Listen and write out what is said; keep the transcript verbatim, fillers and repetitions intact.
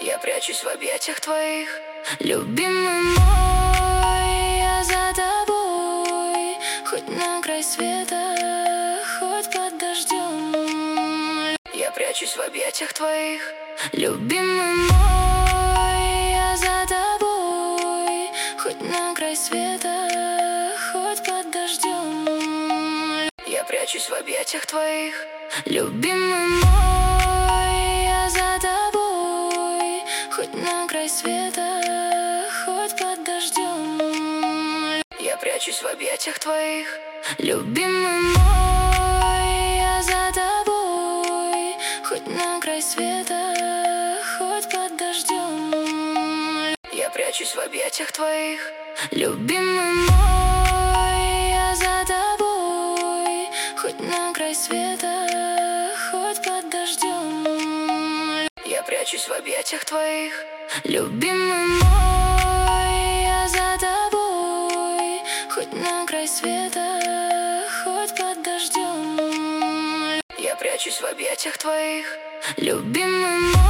Я прячусь в объятиях твоих, любимый мой, я за тобой, хоть на край света, хоть под дождем. Я прячусь в объятиях твоих, любимый мой, я за тобой, хоть на край света, хоть под дождем. Я прячусь в объятиях твоих, любимый мой, я за тобой, хоть на край света, хоть под дождем. Я прячусь в объятиях твоих, любимый мой, я за тобой, хоть на край света, хоть под дождем. Я прячусь в объятиях твоих, любимый мой, я за тобой, хоть на край света, хоть под дождем. Я прячусь в объятиях твоих, любимый мой, я за тобой, хоть на край света, хоть под дождем. Я прячусь в объятиях твоих, любимый мой.